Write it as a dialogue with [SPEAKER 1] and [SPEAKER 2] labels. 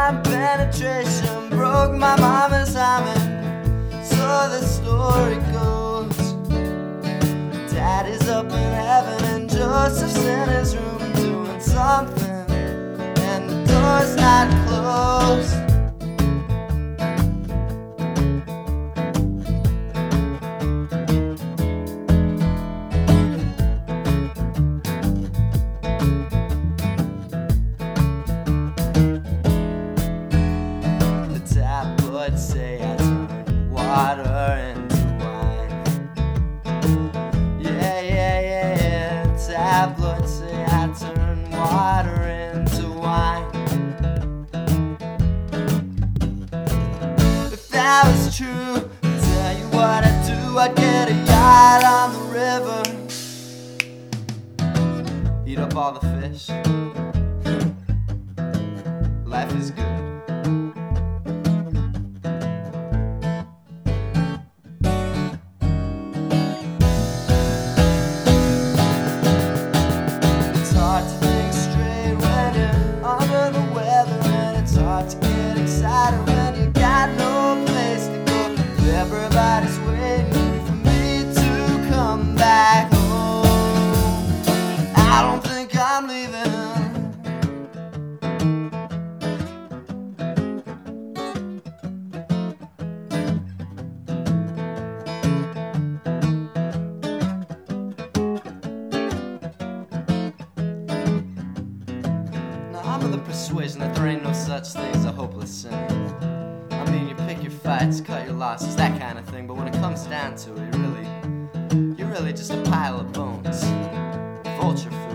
[SPEAKER 1] time penetration broke my mama's hymen. So the story goes, Daddy's up in heaven and Joseph's in his room doing something, and the door's not closed. Tabloids say I turn water into wine. Yeah. Tabloids say I turn water into wine. If that was true, I'd tell you what I'd do. I'd get a yacht on the river, eat up all the fish. Life is good. To get excited when you got no place to go. Everybody's waiting for me to come back home. I don't think I'm leaving. I'm of the persuasion that there ain't no such thing as a hopeless sin. I mean, you pick your fights, cut your losses, that kind of thing. But when it comes down to it, you're really just a pile of bones, vulture food.